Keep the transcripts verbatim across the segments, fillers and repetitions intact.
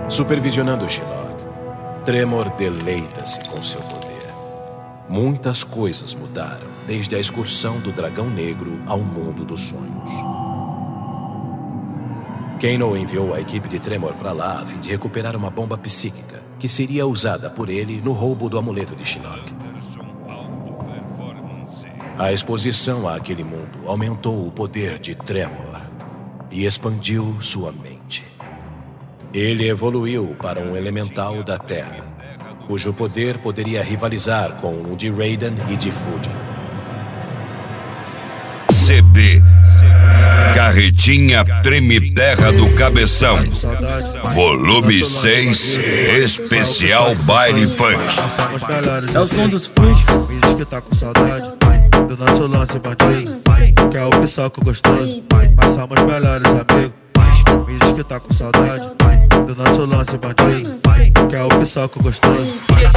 Supervisionando Shinnok, Tremor deleita-se com seu poder. Muitas coisas mudaram desde a excursão do Dragão Negro ao mundo dos sonhos. Kano enviou a equipe de Tremor para lá a fim de recuperar uma bomba psíquica que seria usada por ele no roubo do amuleto de Shinnok. A exposição àquele mundo aumentou o poder de Tremor e expandiu sua mente. Ele evoluiu para um elemental da Terra, cujo poder poderia rivalizar com o de Raiden e de Fujin. C D Carretinha Treme Terra do Cabeção, volume seis, especial baile funk. É o som dos fluxos. Finge que tá com saudade do nosso lance bandido, que é o pissoco gostoso, mas somos melhores amigos. Finge que tá com saudade do nosso lance bandido, que é o pissoco gostoso.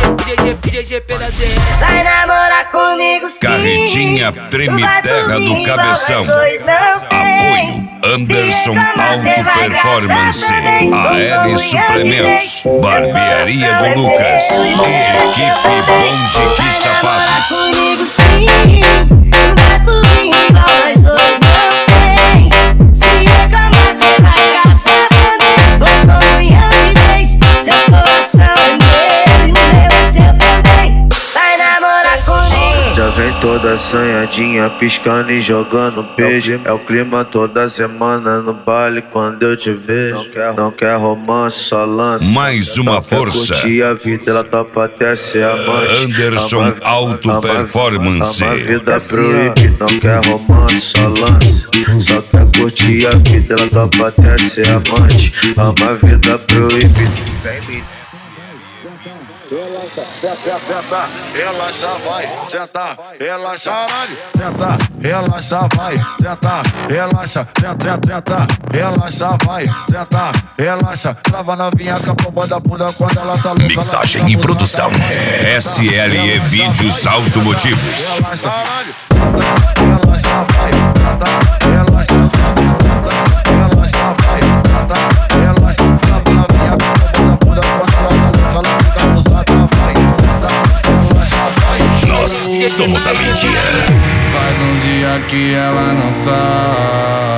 Vai namorar comigo sim. Carretinha Treme Terra do Cabeção. Apoio Anderson Auto Performance, A L Suplementos, Barbearia do Lucas e equipe Bonde Que Safados. Comigo sim, não vai por mim, nós dois não tem. Se reclamar cê vai caçar também. Botou unha de vez, seu coração é meu e o meu é seu também. Vai namorar comigo. Já vem toda assanhadinha, piscando e jogando beijo. É o clima toda semana no baile quando eu te vejo. Não quer, não quer romance, só lança. Mais uma Não quer força. curtir a vida, ela topa até ser amante. Anderson Ama- Auto ama- Performance. Ama a vida proibida, não quer romance, só lança. Só quer curtir a vida, ela topa até ser amante. Ama a vida proibida. Relaxa, senta, senta, relaxa, vai, senta, relaxa, caralho, senta, relaxa, vai, senta, relaxa, senta, senta, relaxa, vai, senta, relaxa, trava novinha com a pomba da bunda quando ela tá louca. Mixagem e produção S L E Vídeos Automotivos. Relaxa, caralho, senta, relaxa, vai, senta, relaxa, senta, relaxa, vai, senta, relaxa, trava novinha com a pomba da bunda quando ela tá louca, ela fica abusada, vai, senta, relaxa, vai. Nós somos a mídia. Faz um dia que ela não sai.